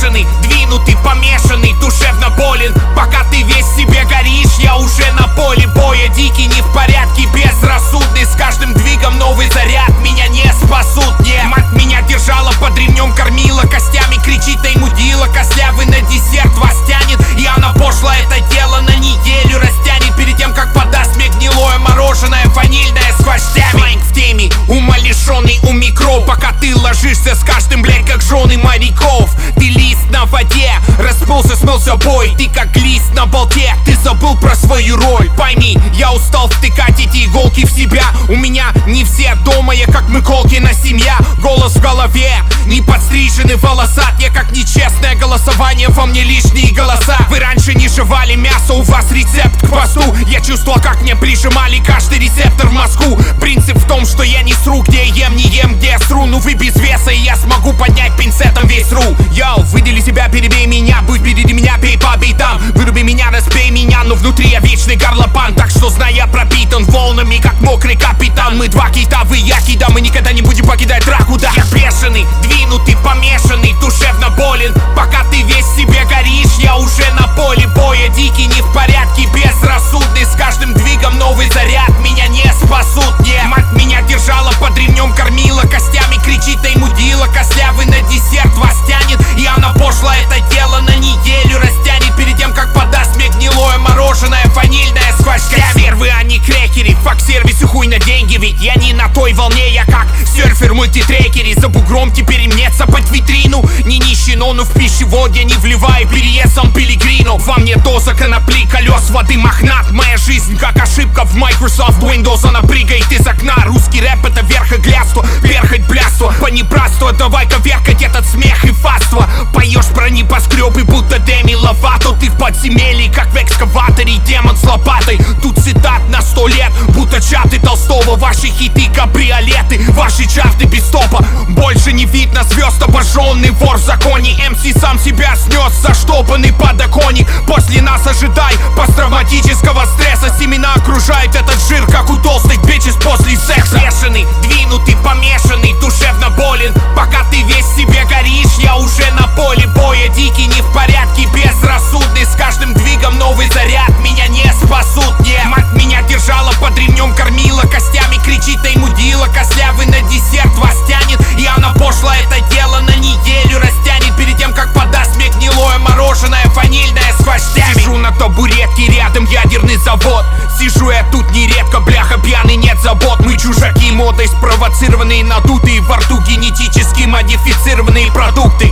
бешеный, двинутый, помешанный, душевно болен. Пока ты весь в себе горишь, я уже на поле боя. Дикий, не в порядке, безрассудный. С каждым двигом новый заряд, меня не спасут, не. Мать меня держала под ремнем, кормила костями, кричит ей мудила. Костлявый на десерт вас тянет, и она пошло это дело на неделю растянет. Перед тем, как подаст мне гнилое мороженое, ванильное с гвоздями. Слэнг в теме, умалишенный у микро. Пока ты ложишься с каждым, блядь, как жены моряков. Ты лист на воде, расплылся, смылся бой. Ты как лист на болте, ты забыл про свою роль. Пойми, я устал втыкать эти иголки в себя. У меня не все дома, я как Миколкина семья. Голос в голове, не подстрижены волосат. Я как нечестное голосование, во мне лишние голоса. Вы раньше не жевали мясо, у вас рецепт к посту. Я чувствовал, как мне прижимали каждый рецептор в мозгу. Принцип в том, что я не сру, где я ем, не ем, где я сру. Ну вы без веса, и я смогу поднять пинцетом весь ру. Йоу, выдели себя, перебей меня, будь впереди меня, пей по битам. Выруби меня, распей меня, но внутри я вечный горлопан. Так что знай, я пропитан волнами, как мокрый капитан. Мы два кита, вы яки, да, мы никогда не будем покидать драку, да. Я бешеный, двинутый, помешанный, душевно болен. Пока ты весь в себе горишь, я уже на поле боя. Дикий, не в порядке, безрассудный. С каждым двигом новый заряд, меня не спасут, не. Мать меня держала под ремнем, кормила костями, кричит ей мудила. Костлявый на десерт вас тянет, и она пошло это дело на неделю растянет. Перед тем, как подаст мне гнилое мороженое, ванильное с гвоздями. Консервы, а не крекеры, факс-сервис и хуй на деньги. Ведь я не на той волне, я как серфер мультитрекере. За бугром теперь им нет под витрину. Не нищий, но в пищевод я не вливаю переездом пилигрину. Во мне доза конопли, колес воды, мохнат. Моя жизнь как ошибка в Microsoft Windows. Она прыгает из окна. Русский рэп это верх и глядство, перхоть, блядство, понебратство. Давай-ка веркать этот смех и фаство. Поешь про небоскребы, будто Деми Ловато. Ты в подземелье, как в экскаваторе, демон с лопатой. Тут цитат на 100 лет, будто чаты Толстого. Ваши хиты кабриолеты, ваши чарты без стопа. Больше не видно звезд, обожженный вор в законе. МС сам себя снес, заштопанный подоконник. После нас ожидай посттравматического стресса. Семена окружают этот жир, как у толстых бичес после секса. Бешеный, двинутый, помешанный, душевно болен. Пока ты весь в себе горишь, я уже на поле боя. Дикий, не в порядке, безрассудный. С каждым двигом новый заряд, меня не спасут, не. Мать меня держала под ремнем, кормила костями, кричит ей мудила. Костлявый на десерт вас тянет, и она пошло это дело на неделю растянет. Перед тем, как подаст мне гнилое мороженое, ванильное с гвоздями. Сижу на табуретке, рядом ядерный завод. Сижу я тут нередко, бляха, пьяный, нет забот. Мы чужаки, модой спровоцированные, надутые во рту генетически модифицированные продукты.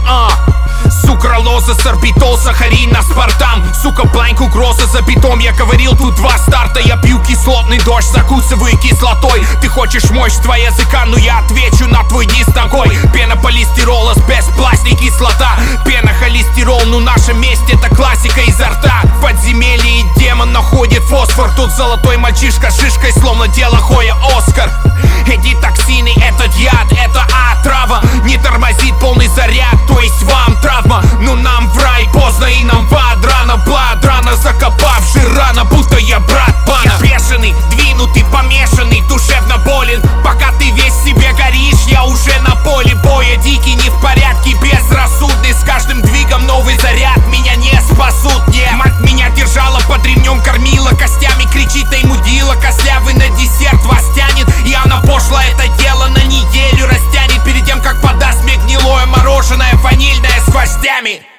Сукралоза, сорбитол, сахарин, аспартам. Сука, бланк, угроза за битом. Я говорил, тут два старта. Я пью кислотный дождь, закусываю кислотой. Ты хочешь мощь твоего языка, но я отвечу на твой низ ногой. Пена полистирола, беспластик, кислота. Пена холестерол, ну наша месть это классика изо рта. В подземелье демон находит фосфор. Тут золотой мальчишка с шишкой, словно дело Хоя Оскар. Эти токсины, этот яд, это отрава. Не тормозит полный заряд, то есть вам травма. Но нам в рай поздно и нам в ад рано. Блад рано закопавший рано, будто я брат пана. Я бешеный, двинутый, помешанный, душевно болен. Пока ты весь в себе горишь, я уже на поле боя. Дикий, не в порядке, безрассудный. С каждым двигом новый заряд, меня не спасут, не. Мать меня держала под ремнем, кормила костями, кричит ей мудила. Костлявый на десерт вас тянет, и она пошло это дело на неделю растянет. Перед тем, как подаст мне гнилое мороженое, ванильное с гвоздями.